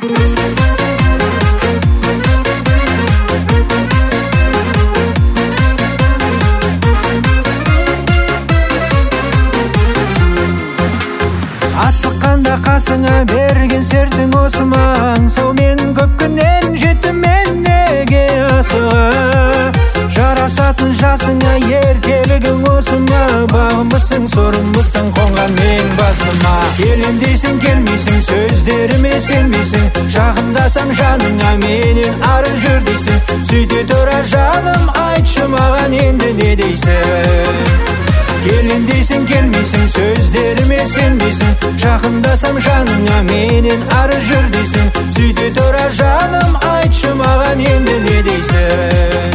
Асыққанда қасыңа берген сертің осы маң, соумен көп күннен жеттім мен неге асыға. Жарасатын жасыңа еркелігің осы ма, бағымбысың сорымбысың қонған мен басыма. Келем дейсің келмейсің, сөздеріме сенбейсің, жақындасам жаныңа менен ары жүр дейсің. Сөйте тұра жаным, айтшы маған енді не дейсің? Келем дейсің келмейсің, сөздеріме сенбейсің, жақындасам жаныңа менен ары жүр дейсің. Сөйте тұра жаным, айтшы маған енді не дейсің?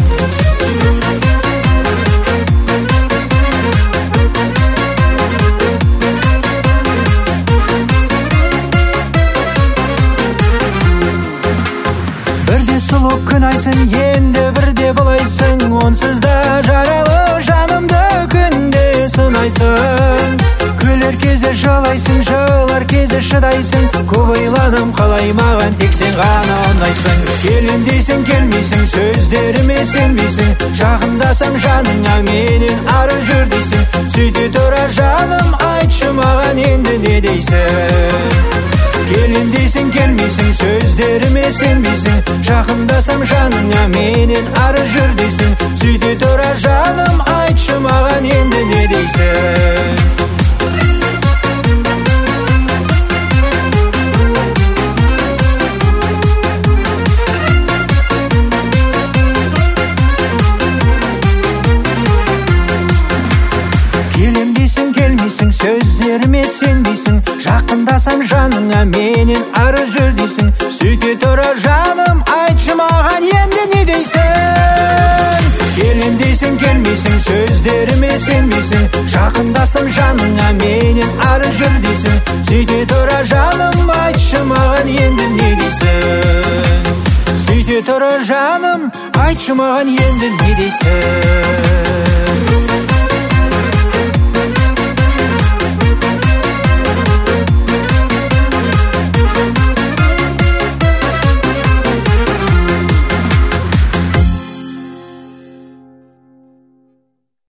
Бірде сұлу күн айсың, енді бірде бұлайсың, онсыз да жаралы жанымды күнде сынайсың. Күлер кезде жылайсың, жылар кезде шыдайсың, көп ойланам қалай маған тек сен ғана ұнайсың. Келем дейсің келмейсің, сөздеріме сенбейсің, жақындасам жаныңа менен ары жүр дейсің. Сөйте тұра жаным, айтшы маған енді не дейсің? Келем дейсің келмейсің, сөздеріме сенбейсің, жақындасам жаныңа менен ары жүр дейсің. Сөйте тұра жаным, айтшы маған енді не дейсің? Келем дейсің келмейсің, сөздеріме сенбейсің, жақындасам жаныңа менен ары жүр дейсің. Сөйте тұра жаным, айтшы маған енді не дейсің? Келем дейсің келмейсің, сөздеріме сенбейсің, жақындасам жаныңа менен ары жүр дейсің. Сөйте тұра жаным, айтшы маған енді не дейсің? Сөйте тұра жаным, айтшы маған енді не дейсің?